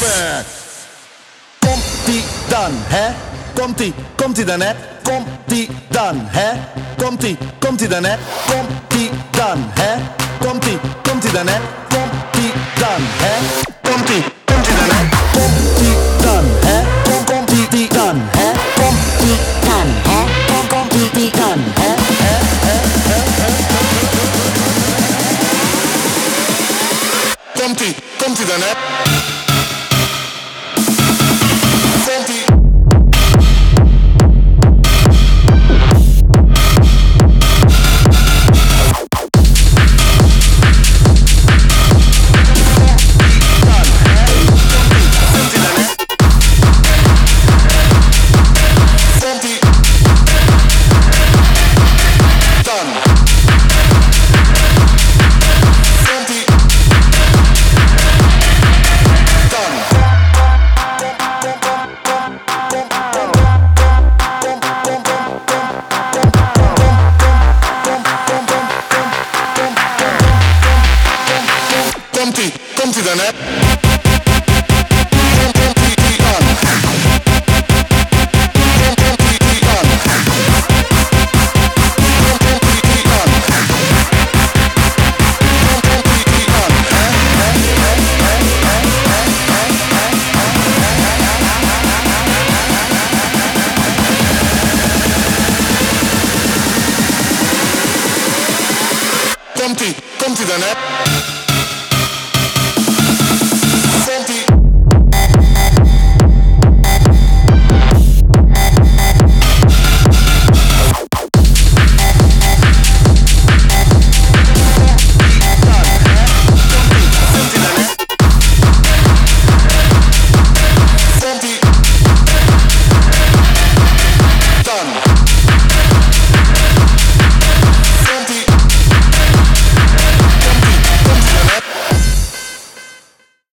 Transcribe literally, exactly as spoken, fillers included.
open. Komt-ie dan, hè? Komt-ie, komt-ie dan, hè? Komt-ie dan, hè? Komt-ie, komt-ie dan, hè? Komt-ie dan, hè? Komt-ie, komt-ie dan, hè? Komt-ie dan, hè? Komt-ie, komt-ie dan, hè? Komt-ie dan, hè? Kom, komt-ie dan, hè? Komt-ie dan, hè? Kom, komt-ie dan, hè? Hè, hè, hè, hè, hè. Komt-ie, komt-ie dan, hè? Komt-ie. Komt-ie, komt-ie dan, hè? Komt-ie dan. Komt-ie dan. Komt-ie dan. Komt-ie dan. Komt-ie, komt-ie dan, hè?